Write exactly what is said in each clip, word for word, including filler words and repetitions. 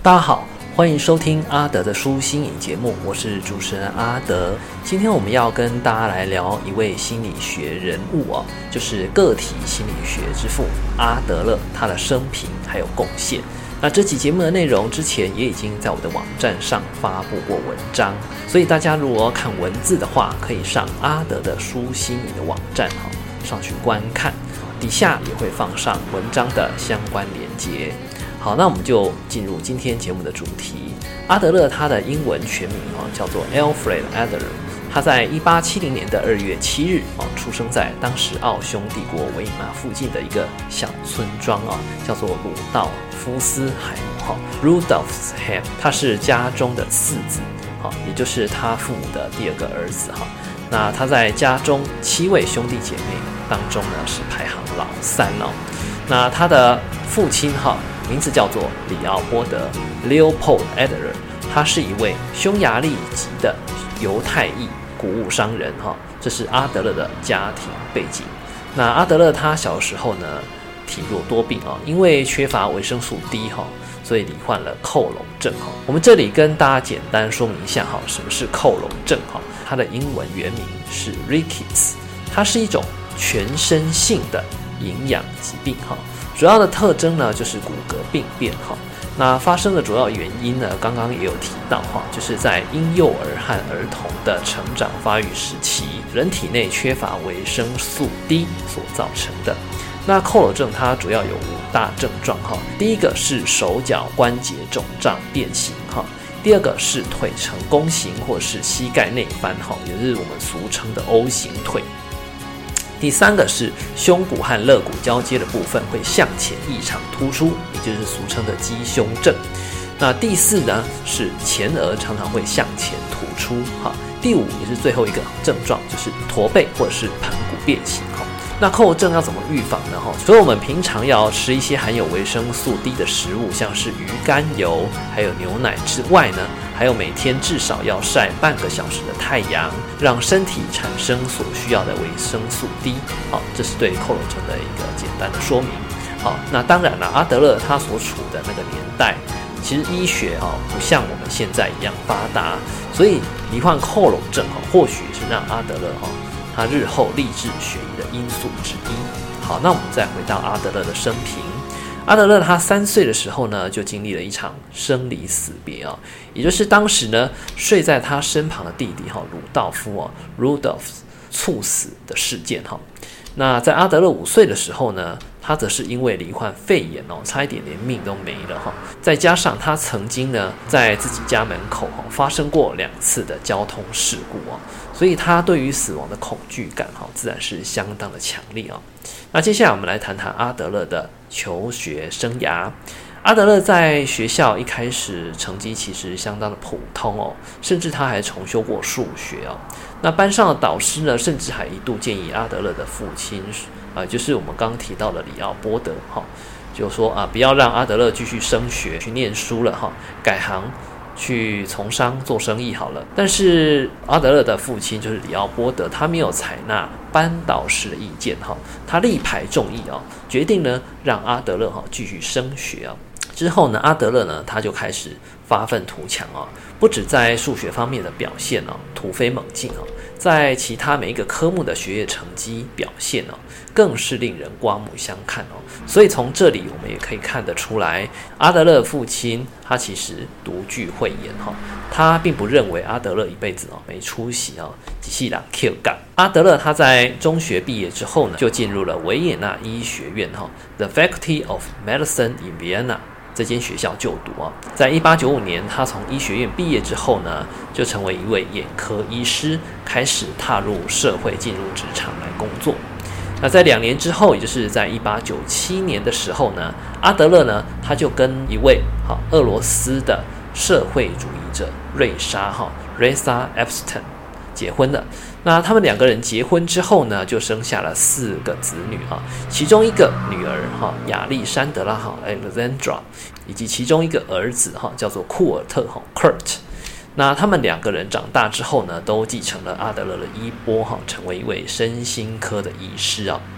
大家好，欢迎收听阿德的书心影节目，我是主持人阿德。今天我们要跟大家来聊一位心理学人物哦，就是个体心理学之父阿德勒，他的生平还有贡献。那这期节目的内容之前也已经在我的网站上发布过文章，所以大家如果要看文字的话，可以上阿德的书心影的网站上去观看，底下也会放上文章的相关连结。好，那我们就进入今天节目的主题。阿德勒他的英文全名叫做 Alfred Adler， 他在一八七零年的二月七日出生在当时奥匈帝国维也纳附近的一个小村庄，叫做鲁道夫斯海姆 Rudolfsheim， 他是家中的次子，也就是他父母的第二个儿子。那他在家中七位兄弟姐妹当中呢是排行老三哦。那他的父亲哈名字叫做里奥波德 Leopold Adler， 他是一位匈牙利籍的犹太裔谷物商人哈，这是阿德勒的家庭背景。那阿德勒他小时候呢体弱多病啊，因为缺乏维生素 D 哈，所以罹患了佝偻症哈。我们这里跟大家简单说明一下哈，什么是佝偻症哈？它的英文原名是 Rickets， 它是一种全身性的营养疾病哈。主要的特征呢就是骨骼病变哈。那发生的主要原因呢，刚刚也有提到哈，就是在婴幼儿和儿童的成长发育时期，人体内缺乏维生素 D 所造成的。那佝偻症它主要有五大症状哈，第一个是手脚关节肿胀变形哈，第二个是腿呈弓形或是膝盖内翻哈，也就是我们俗称的 O 型腿。第三个是胸骨和肋骨交接的部分会向前异常突出，也就是俗称的鸡胸症。那第四呢是前额常常会向前突出哈。第五也是最后一个症状就是驼背或者是盆骨变形哈。那佝偻症要怎么预防呢？所以我们平常要吃一些含有维生素 D 的食物，像是鱼肝油还有牛奶之外呢，还有每天至少要晒半个小时的太阳，让身体产生所需要的维生素 D。 好，这是对佝偻症的一个简单的说明。好，那当然了，阿德勒他所处的那个年代，其实医学不像我们现在一样发达，所以罹患佝偻症或许是让阿德勒他日后立志学医的因素之一。好，那我们再回到阿德勒的生平。阿德勒他三岁的时候呢，就经历了一场生离死别啊，也就是当时呢睡在他身旁的弟弟哈鲁道夫啊 Rudolf 猝死的事件哈。那在阿德勒五岁的时候呢，他则是因为罹患肺炎哦，差一点连命都没了哈。再加上他曾经呢在自己家门口发生过两次的交通事故哦，所以他对于死亡的恐惧感哈自然是相当的强烈啊。那接下来我们来谈谈阿德勒的求学生涯。阿德勒在学校一开始成绩其实相当的普通哦，甚至他还重修过数学哦。那班上的导师呢，甚至还一度建议阿德勒的父亲啊、呃，就是我们刚刚提到的里奥波德哈，就说啊，不要让阿德勒继续升学去念书了哈，改行去从商做生意好了。但是阿德勒的父亲就是里奥波德，他没有采纳班导师的意见哈，他力排众议啊，决定呢让阿德勒哈继续升学啊。之后呢，阿德勒呢他就开始发愤图强啊，不止在数学方面的表现哦突飞猛进哦，在其他每一个科目的学业成绩表现哦，更是令人刮目相看哦。所以从这里我们也可以看得出来，阿德勒的父亲他其实独具慧眼哈，他并不认为阿德勒一辈子哦没出息哦，只是啦 Q 感。阿德勒他在中学毕业之后呢，就进入了维也纳医学院哈 ，The Faculty of Medicine in Vienna。这间学校就读啊，在一八九五年，他从医学院毕业之后呢，就成为一位眼科医师，开始踏入社会，进入职场来工作。那在两年之后，也就是在一八九七年的时候呢，阿德勒呢，他就跟一位哈俄罗斯的社会主义者瑞莎哈 Reza Epstein 结婚了。那他们两个人结婚之后呢，就生下了四个子女哈，其中一个女儿哈亚历山德拉哈 Alexandra， 以及其中一个儿子哈叫做库尔特哈 Kurt。那他们两个人长大之后呢，都继承了阿德勒的衣钵哈，成为一位身心科的医师啊。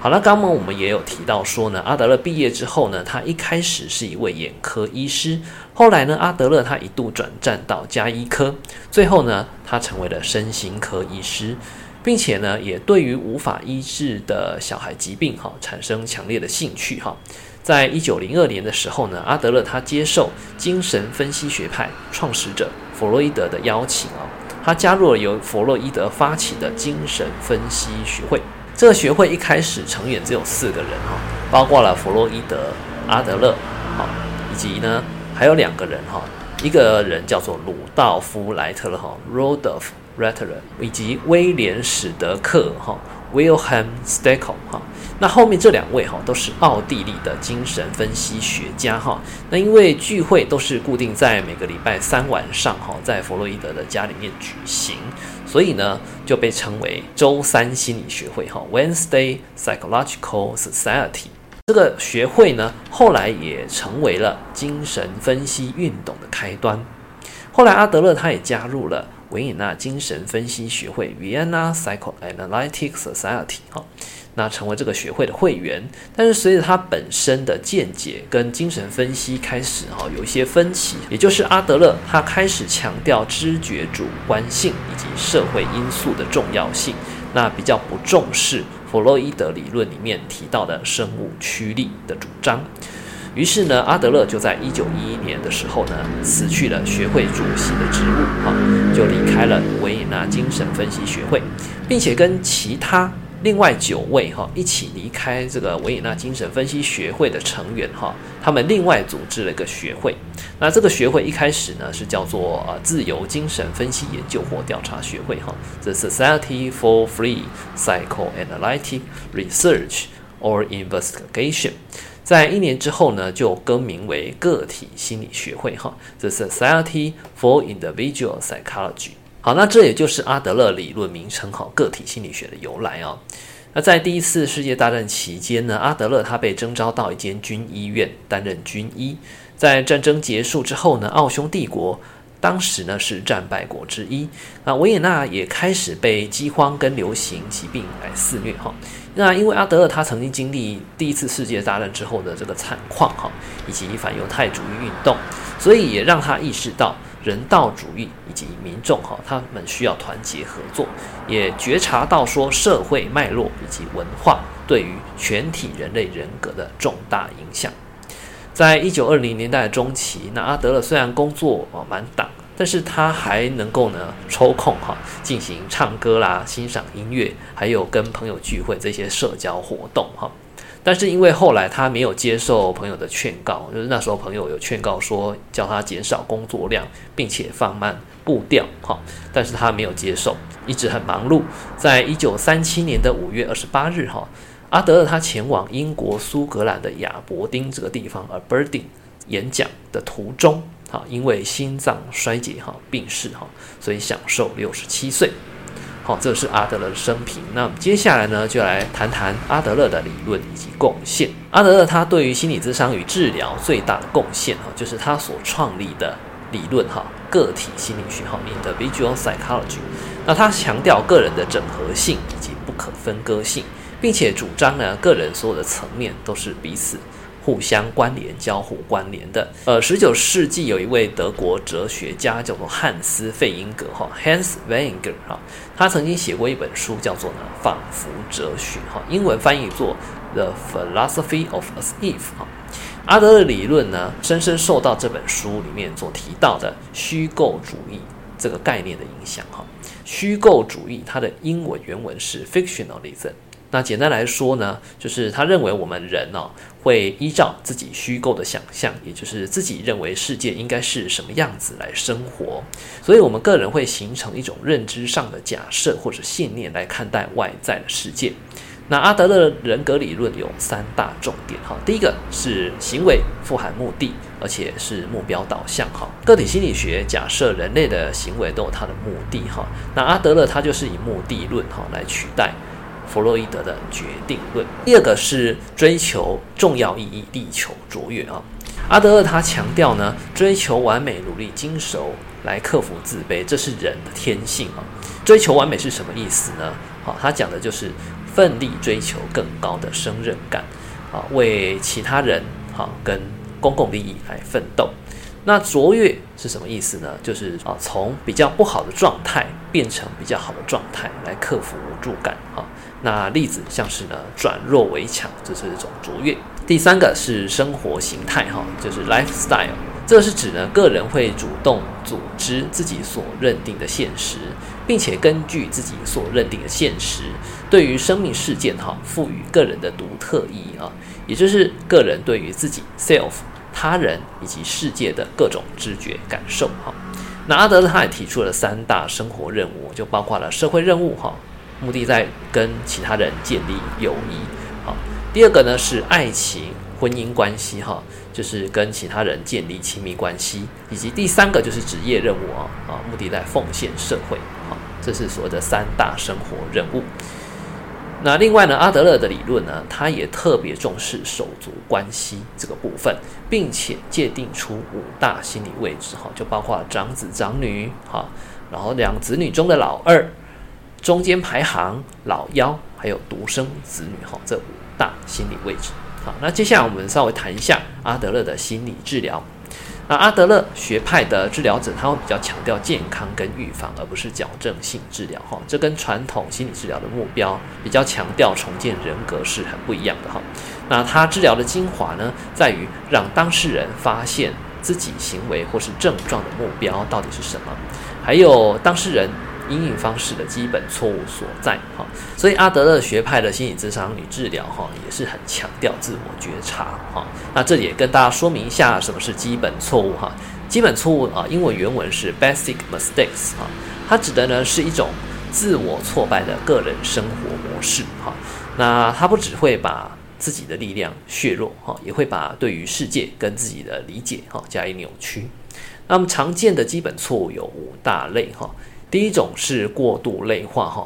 好了，刚刚我们也有提到说呢，阿德勒毕业之后呢，他一开始是一位眼科医师，后来呢，阿德勒他一度转战到家医科，最后呢，他成为了身心科医师，并且呢，也对于无法医治的小孩疾病哈产生强烈的兴趣哈。在一九零二年的时候呢，阿德勒他接受精神分析学派创始者弗洛伊德的邀请啊，他加入了由弗洛伊德发起的精神分析学会。这个学会一开始成员只有四个人哈，包括了弗洛伊德、阿德勒哈，以及呢还有两个人哈，一个人叫做鲁道夫·莱特勒哈 （Rudolf Rattler） 以及威廉·史德克哈 （Wilhelm Stekel） 哈。那后面这两位哈都是奥地利的精神分析学家哈。那因为聚会都是固定在每个礼拜三晚上哈，在弗洛伊德的家里面举行，所以呢就被称为周三心理学会哈 （Wednesday Psychological Society）。这个学会呢后来也成为了精神分析运动的开端。后来阿德勒他也加入了维也纳精神分析学会 （Vienna Psychoanalytic Society） 哈。那成为这个学会的会员，但是随着他本身的见解跟精神分析开始哈有一些分歧，也就是阿德勒他开始强调知觉主观性以及社会因素的重要性，那比较不重视弗洛伊德理论里面提到的生物驱力的主张。于是呢，阿德勒就在一九一一年的时候呢，辞去了学会主席的职务哈，就离开了维也纳精神分析学会，并且跟其他另外九位哈一起离开这个维也纳精神分析学会的成员哈，他们另外组织了一个学会。那这个学会一开始呢是叫做呃自由精神分析研究或调查学会哈 ，The Society for Free Psychoanalytic Research or Investigation。在一年之后呢，就更名为个体心理学会哈 ，The Society for Individual Psychology。好，那这也就是阿德勒理论名称哈，个体心理学的由来啊。那在第一次世界大战期间呢，阿德勒他被征召到一间军医院担任军医。在战争结束之后呢，奥匈帝国当时呢是战败国之一，那维也纳也开始被饥荒跟流行疾病来肆虐哈。那因为阿德勒他曾经经历第一次世界大战之后的这个惨况哈，以及反犹太主义运动，所以也让他意识到人道主义以及民众哈，他们需要团结合作，也觉察到说社会脉络以及文化对于全体人类人格的重大影响。在一九二零年代的中期，那阿德勒虽然工作啊满档，但是他还能够呢抽空哈进行唱歌啦、欣赏音乐，还有跟朋友聚会这些社交活动哈。但是因为后来他没有接受朋友的劝告，就是那时候朋友有劝告说叫他减少工作量，并且放慢步调哈，但是他没有接受，一直很忙碌。在一九三七年的五月二十八日哈，阿德勒他前往英国苏格兰的亚伯丁这个地方 Aberdeen 演讲的途中，因为心脏衰竭病逝，所以享寿六十七岁。好，这是阿德勒的生平。那接下来呢，就来谈谈阿德勒的理论以及贡献。阿德勒他对于心理咨商与治疗最大的贡献，就是他所创立的理论个体心理学 Individual Psychology。那他强调个人的整合性以及不可分割性，并且主张呢，个人所有的层面都是彼此互相关联、交互关联的。呃，十九世纪有一位德国哲学家叫做汉斯·费因格哈 （Hans Weininger） 哈，他曾经写过一本书叫做呢《仿佛哲学》哈，英文翻译作《The Philosophy of As If》哈。阿德勒理论呢，深深受到这本书里面所提到的虚构主义这个概念的影响哈。虚构主义它的英文原文是 fictionalism。那简单来说呢，就是他认为我们人哦会依照自己虚构的想象，也就是自己认为世界应该是什么样子来生活，所以我们个人会形成一种认知上的假设或者信念来看待外在的世界。那阿德勒人格理论有三大重点哈，第一个是行为富含目的，而且是目标导向哈。个体心理学假设人类的行为都有它的目的哈，那阿德勒他就是以目的论哈来取代弗洛伊德的决定论。第二个是追求重要意义，力求卓越啊。阿德勒他强调呢，追求完美，努力精熟来克服自卑，这是人的天性啊。追求完美是什么意思呢？好，他讲的就是奋力追求更高的胜任感啊，为其他人啊跟公共利益来奋斗。那卓越是什么意思呢？就是啊，从比较不好的状态变成比较好的状态，来克服无助感啊。那例子像是呢，转弱为强，这是一种卓越。第三个是生活形态哈，就是 lifestyle， 这是指呢个人会主动组织自己所认定的现实，并且根据自己所认定的现实，对于生命事件哈赋予个人的独特意义啊，也就是个人对于自己 self、他人以及世界的各种知觉感受哈。那阿德勒他也提出了三大生活任务，就包括了社会任务哈，目的在跟其他人建立友谊好。第二个呢是爱情婚姻关系哈，就是跟其他人建立亲密关系，以及第三个就是职业任务啊啊，目的在奉献社会好，这是所谓的三大生活任务。那另外呢，阿德勒的理论呢，他也特别重视手足关系这个部分，并且界定出五大心理位置哈，就包括长子长女哈，然后两子女中的老二，中间排行老幺，还有独生子女哈，这五大心理位置。好，那接下来我们稍微谈一下阿德勒的心理治疗。那阿德勒学派的治疗者，他会比较强调健康跟预防，而不是矫正性治疗哈。这跟传统心理治疗的目标比较强调重建人格是很不一样的哈。那他治疗的精华呢，在于让当事人发现自己行为或是症状的目标到底是什么，还有当事人因应方式的基本错误所在哈。所以阿德勒学派的心理咨商与治疗哈，也是很强调自我觉察哈。那这里也跟大家说明一下什么是基本错误哈。基本错误啊，英文原文是 basic mistakes 哈，它指的呢是一种自我挫败的个人生活模式哈。那它不只会把自己的力量削弱哈，也会把对于世界跟自己的理解哈加以扭曲。那么常见的基本错误有五大类哈。第一种是过度类化哈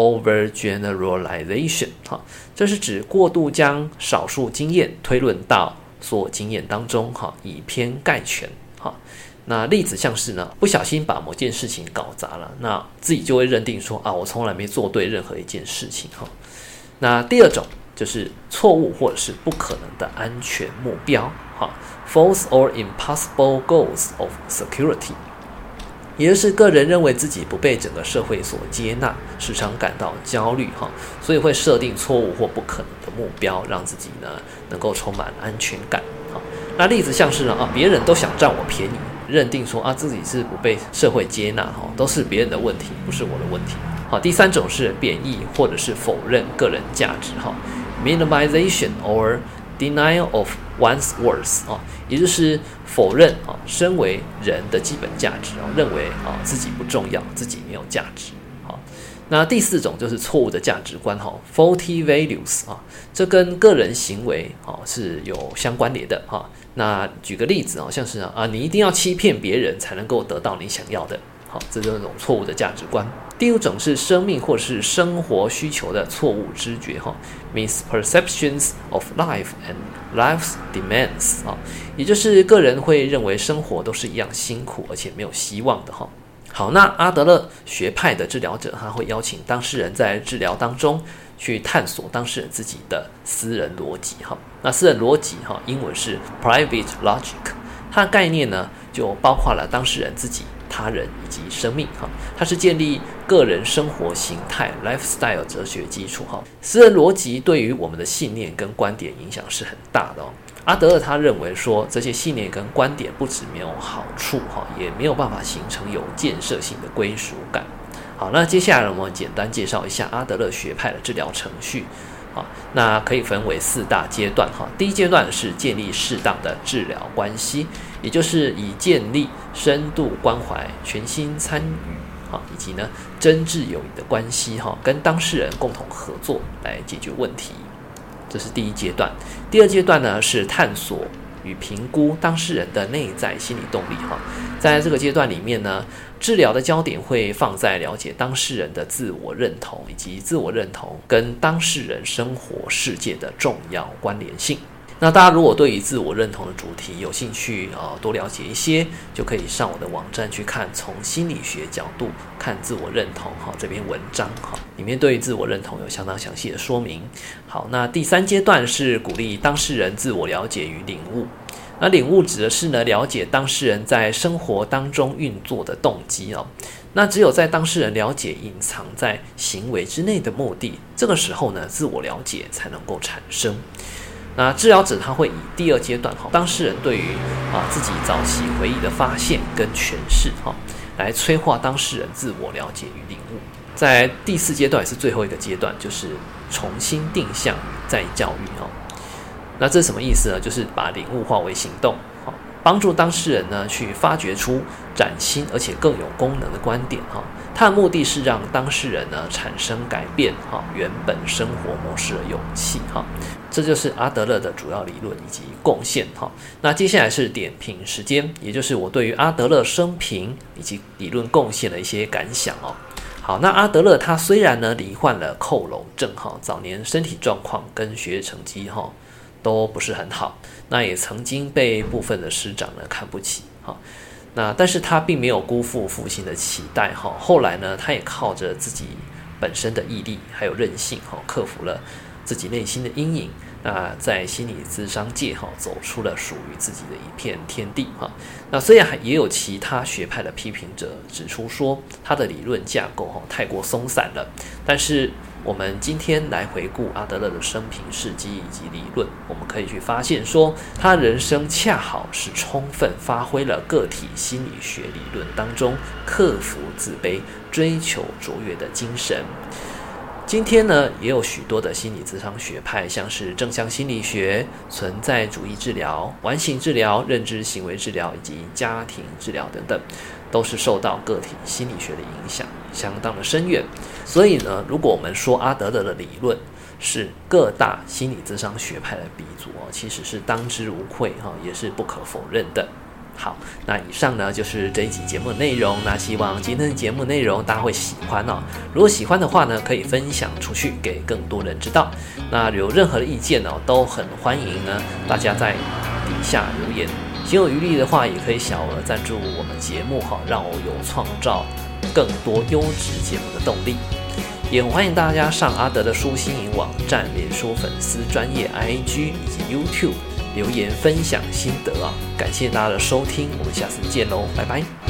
，overgeneralization 哈，这是指过度将少数经验推论到所有经验当中哈，以偏概全哈。那例子像是呢，不小心把某件事情搞砸了，那自己就会认定说啊，我从来没做对任何一件事情哈。那第二种就是错误或者是不可能的安全目标哈 ，false or impossible goals of security。也就是个人认为自己不被整个社会所接纳，时常感到焦虑哈，所以会设定错误或不可能的目标，让自己呢能够充满安全感。好，那例子像是呢啊，别人都想占我便宜，认定说啊自己是不被社会接纳哈，都是别人的问题，不是我的问题。好，第三种是贬义或者是否认个人价值哈 ，minimization or denial of one's worth 啊，也就是否认啊身为人的基本价值啊，认为啊自己不重要，自己没有价值。好，那第四种就是错误的价值观哈 ，faulty values 啊，这跟个人行为啊是有相关联的哈。那举个例子啊，像是啊你一定要欺骗别人才能够得到你想要的，好，这就是一种错误的价值观。第五种是生命或是生活需求的错误知觉哈 ，misperceptions of life and life's demands 啊，也就是个人会认为生活都是一样辛苦而且没有希望的哈。好，那阿德勒学派的治疗者他会邀请当事人在治疗当中去探索当事人自己的私人逻辑哈。那私人逻辑哈，英文是 private logic， 它的概念呢就包括了当事人自己、他人以及生命哈，它是建立个人生活形态 lifestyle 哲学基础哈。私人逻辑对于我们的信念跟观点影响是很大的哦。阿德勒他认为说，这些信念跟观点不只没有好处哈，也没有办法形成有建设性的归属感。好，那接下来我们简单介绍一下阿德勒学派的治疗程序。好，那可以分为四大阶段哈。第一阶段是建立适当的治疗关系，也就是以建立深度关怀、全心参与哈，以及呢真挚友谊的关系哈，跟当事人共同合作来解决问题。这是第一阶段。第二阶段呢是探索与评估当事人的内在心理动力哈。在这个阶段里面呢，治疗的焦点会放在了解当事人的自我认同，以及自我认同跟当事人生活世界的重要关联性。 那大家如果对于自我认同的主题有兴趣啊、呃，多了解一些，就可以上我的网站去看从心理学角度看自我认同哈这篇文章哈，里面对于自我认同有相当详细的说明。好，那第三阶段是鼓励当事人自我了解与领悟。那领悟指的是呢，了解当事人在生活当中运作的动机哦。那只有在当事人了解隐藏在行为之内的目的，这个时候呢，自我了解才能够产生。那治疗者他会以第二阶段哈，当事人对于啊自己早期回忆的发现跟诠释哈，来催化当事人自我了解与领悟。在第四阶段也是最后一个阶段，就是重新定向再教育哈。那这是什么意思呢？就是把领悟化为行动，帮助当事人呢去发掘出崭新而且更有功能的观点哈。它的目的是让当事人呢产生改变哈原本生活模式的勇气哈。这就是阿德勒的主要理论以及贡献哈。那接下来是点评时间，也就是我对于阿德勒生平以及理论贡献的一些感想哦。好，那阿德勒他虽然呢罹患了佝偻症哈，早年身体状况跟学业成绩哈都不是很好，那也曾经被部分的师长呢看不起哈。那但是他并没有辜负父亲的期待哈。后来呢，他也靠着自己本身的毅力还有韧性哈，克服了自己内心的阴影。那在心理咨商界哈，走出了属于自己的一片天地哈。那虽然也有其他学派的批评者指出说，他的理论架构哈太过松散了，但是我们今天来回顾阿德勒的生平事迹以及理论，我们可以去发现说，他人生恰好是充分发挥了个体心理学理论当中克服自卑、追求卓越的精神。今天呢，也有许多的心理咨商学派，像是正向心理学、存在主义治疗、完形治疗、认知行为治疗以及家庭治疗等等，都是受到个体心理学的影响相当的深远。所以呢，如果我们说阿德勒的理论是各大心理咨商学派的鼻祖哦，其实是当之无愧哈，也是不可否认的。好，那以上呢就是这一集节目的内容。那希望今天的节目内容大家会喜欢哦。如果喜欢的话呢，可以分享出去给更多人知道。那有任何的意见哦，都很欢迎呢，大家在底下留言。心有余力的话，也可以小额赞助我们节目哈，让我有创造更多优质节目的动力。也欢迎大家上阿德的书心营网站、脸书粉丝专页 I G 以及 YouTube 留言分享心得啊！感谢大家的收听，我们下次见喽，拜拜。